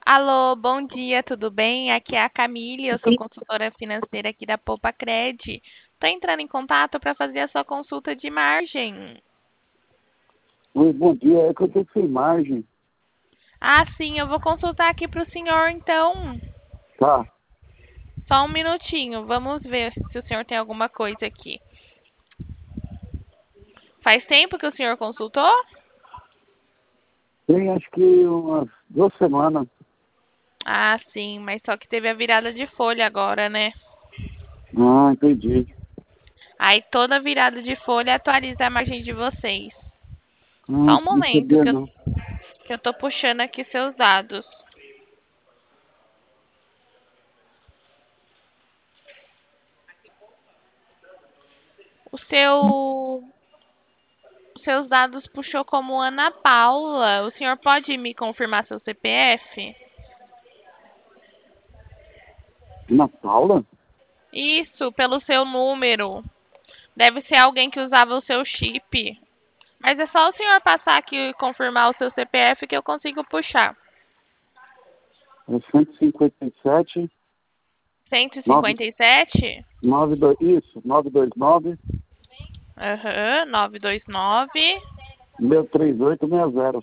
Alô, bom dia, tudo bem? Aqui é a Camille, eu sou consultora financeira aqui da Poupa Cred. Estou entrando em contato para fazer a sua consulta de margem. Oi, bom dia, é que eu estou sem margem. Ah, sim, eu vou consultar aqui para o senhor, então. Tá, Só um minutinho, vamos ver se o senhor tem alguma coisa aqui. Faz tempo que o senhor consultou? tem acho que umas 2 semanas. Ah, sim, mas só que teve a virada de folha agora, né? Ah, entendi. Aí toda virada de folha atualiza a margem de vocês. Ah, Só um não momento sabia que eu, não. que eu tô puxando aqui seus dados. Os seus dados puxou como Ana Paula. O senhor pode me confirmar seu CPF? Na Paula? Isso, pelo seu número. Deve ser alguém que usava o seu chip. Mas é só o senhor passar aqui e confirmar o seu CPF que eu consigo puxar. É 157, 9, 157? 92, isso, 929 Aham, 929. 63860.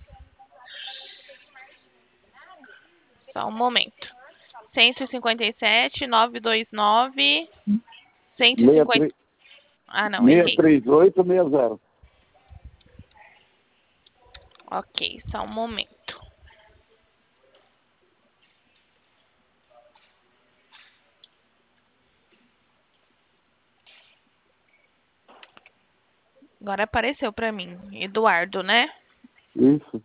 Só um momento. 157, 929, 150. 63 Ah, não, errei. 63860. Ok, só um momento. Agora apareceu pra mim. Eduardo, né? Isso.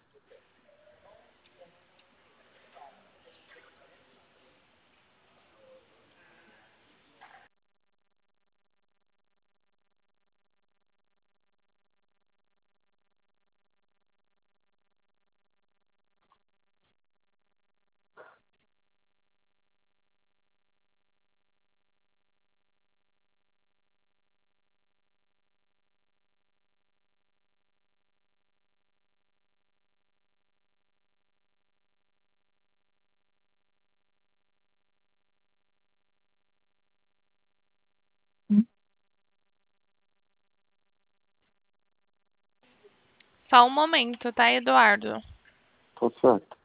Só um momento, tá, Eduardo? Tá certo.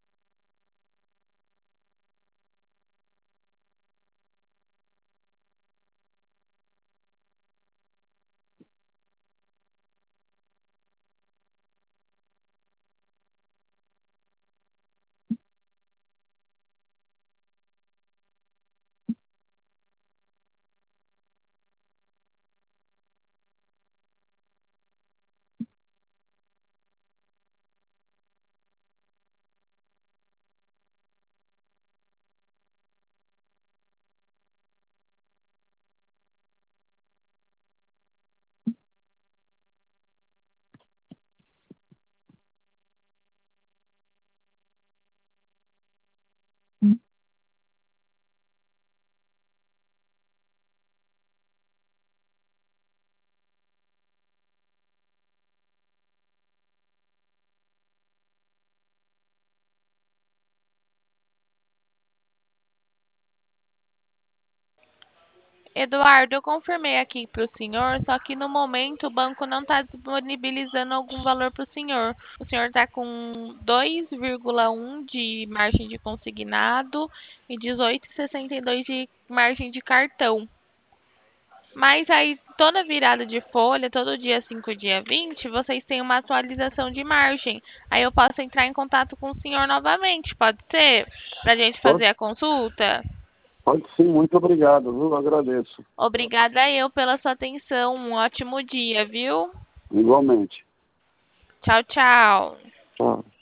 Eduardo, eu confirmei aqui para o senhor, só que no momento o banco não está disponibilizando algum valor para o senhor. O senhor está com 2,1 de margem de consignado e 18,62 de margem de cartão. Mas aí, toda virada de folha, todo dia 5, dia 20, vocês têm uma atualização de margem. Aí eu posso entrar em contato com o senhor novamente, pode ser? Para a gente Pode, fazer a consulta? pode sim, muito obrigado, viu? Agradeço. Obrigada eu pela sua atenção. Um ótimo dia, viu? Igualmente. Tchau, tchau. Tchau.